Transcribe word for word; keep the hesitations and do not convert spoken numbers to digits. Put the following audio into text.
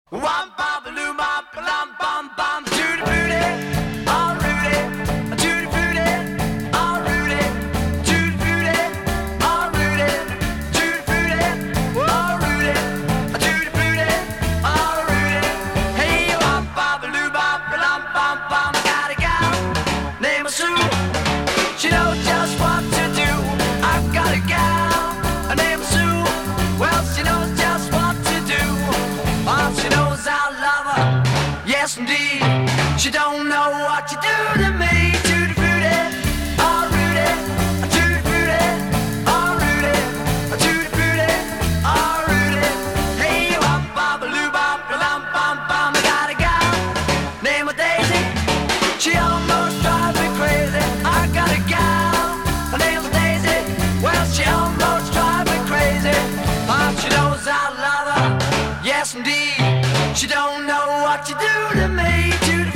Wham bam baloo bam bam bam bam tutti frutti, all Rudy, tutti frutti, all Rudy, tutti frutti, all Rudy, tutti frutti, all Rudy, tutti frutti, all Rudy. Hey, wham bam baloo bam bam bam bam. I got a gal named Sue. She knows just what to do. I've got a gal named Sue. Well, she knows just what to do. Oh, she knows I love her. Yes, indeed. She don't know what you do to me. Tutti frutti, all Rudy. Tutti frutti, all Rudy. Tutti frutti, all Rudy. Hey, wham bam baloo bam bam bam bam. I got a gal named Daisy. She almost drives me crazy. I got a gal named Daisy. Well, she almost drives me crazy. Oh, she knows I love her. Yes, indeed. She don't know what you do to me. To